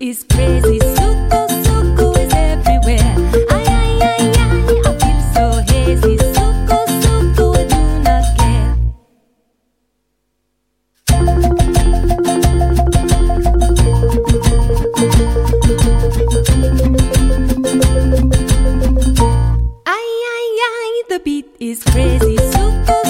is crazy. Suco, suco is everywhere. Ay, ay, ay, ay, I feel so hazy. Suco, suco, I do not care. Ay, ay, ay, the beat is crazy. Suco,